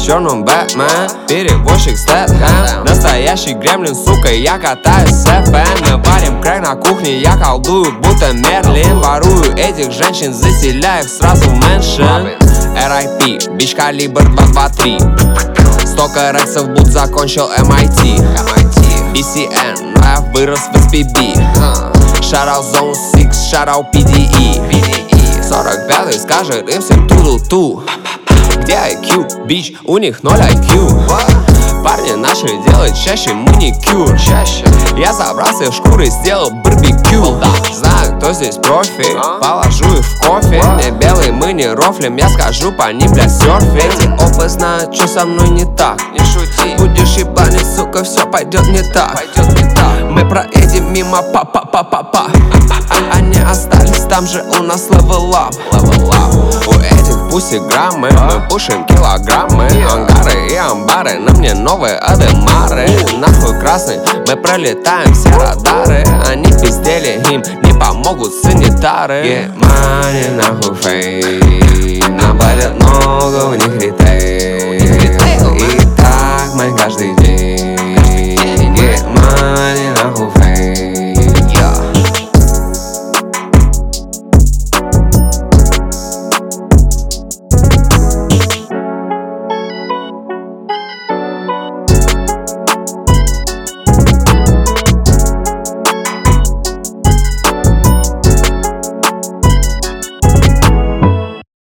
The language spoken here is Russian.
черном Бэтмен, перевозчик Стэтхэм. Настоящий гремлин, сука, я катаюсь с FM. Мы варим крэк на кухне, я колдую, будто Мерлин. Ворую этих женщин, заселяю их сразу в мэншн. RIP, бич калибр 223. Столько рексов, будь закончил MIT. BCN, но я вырос в SPB. Shoutout Zone 6, shoutout PDE. 45-й скажет им всем ту-ду-ту. Где IQ, бич, у них 0 IQ. Парни начали делать чаще маникюр. Я забрался в шкуры, сделал барбекю. Знаю, кто здесь профи, положу их в кофе. Не белый, мы не рофлим, я скажу по ним, бля, серфинг. Эти опы знают, что со мной не так. Не шути, будешь ебанить, сука, все пойдет не так. Мы проедем мимо па-па-па-па-па. Они остались там же, у нас level up. У этих пуси граммы, мы пушим килограммы. Ангары и амбары, на мне новые адемары. Нахуй красный, мы пролетаем все радары. Они пиздели, им не помогут санитары. Get money, нахуй фейм. Нам платят много, у них ритейл. И так мы каждый